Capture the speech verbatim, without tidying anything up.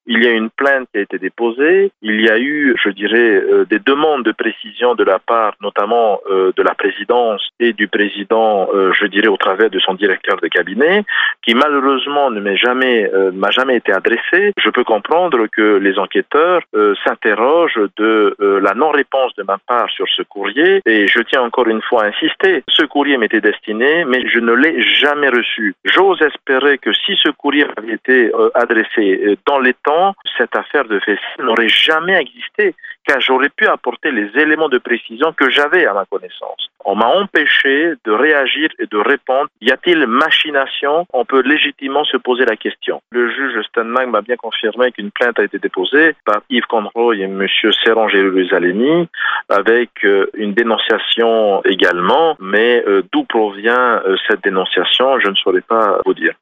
Il y a une plainte qui a été déposée. Il y a eu, je dirais, euh, des demandes de précision de la part, notamment euh, de la présidence et du président, euh, je dirais, au travers de son directeur de cabinet, qui malheureusement ne m'est jamais, euh, m'a jamais été adressé. Je peux comprendre que les enquêteurs euh, s'interrogent de euh, la non-réponse de ma part sur ce courrier. Et je tiens encore une fois à insister. Ce courrier m'était destiné, mais je ne l'ai jamais reçu. J'ose espérer que si ce courrier avait été euh, adressé euh, dans les temps, cette affaire de Fessin n'aurait jamais existé, car j'aurais pu apporter les éléments de précision que j'avais à ma connaissance. On m'a empêché de réagir et de répondre. Y a-t-il machination? On peut légitimement se poser la question. Le juge Stenmark m'a bien confirmé qu'une plainte a été déposée par Yves Conroy et M. Serran Jérusalemi avec euh, une dénonciation également, mais euh, d'où provient euh, cette dénonciation, je ne saurais pas vous dire.